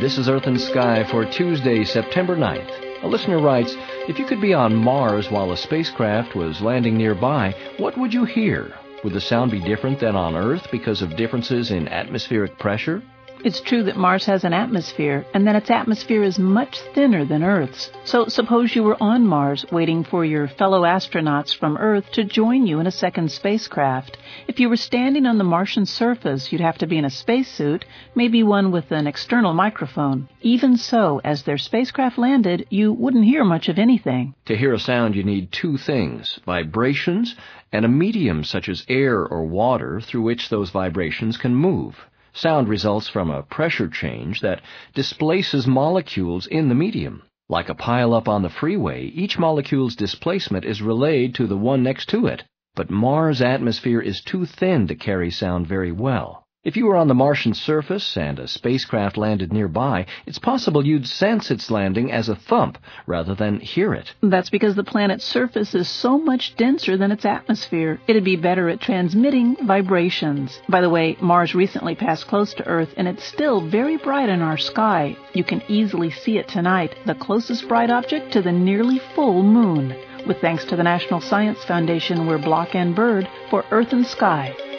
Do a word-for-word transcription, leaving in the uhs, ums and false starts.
This is Earth and Sky for Tuesday, September ninth. A listener writes, if you could be on Mars while a spacecraft was landing nearby, what would you hear? Would the sound be different than on Earth because of differences in atmospheric pressure? It's true that Mars has an atmosphere, and that its atmosphere is much thinner than Earth's. So suppose you were on Mars waiting for your fellow astronauts from Earth to join you in a second spacecraft. If you were standing on the Martian surface, you'd have to be in a spacesuit, maybe one with an external microphone. Even so, as their spacecraft landed, you wouldn't hear much of anything. To hear a sound, you need two things, vibrations and a medium such as air or water through which those vibrations can move. Sound results from a pressure change that displaces molecules in the medium. Like a pile-up on the freeway, each molecule's displacement is relayed to the one next to it. But Mars' atmosphere is too thin to carry sound very well. If you were on the Martian surface and a spacecraft landed nearby, it's possible you'd sense its landing as a thump rather than hear it. That's because the planet's surface is so much denser than its atmosphere. It'd be better at transmitting vibrations. By the way, Mars recently passed close to Earth, and it's still very bright in our sky. You can easily see it tonight, the closest bright object to the nearly full moon. With thanks to the National Science Foundation, we're Block and Bird for Earth and Sky.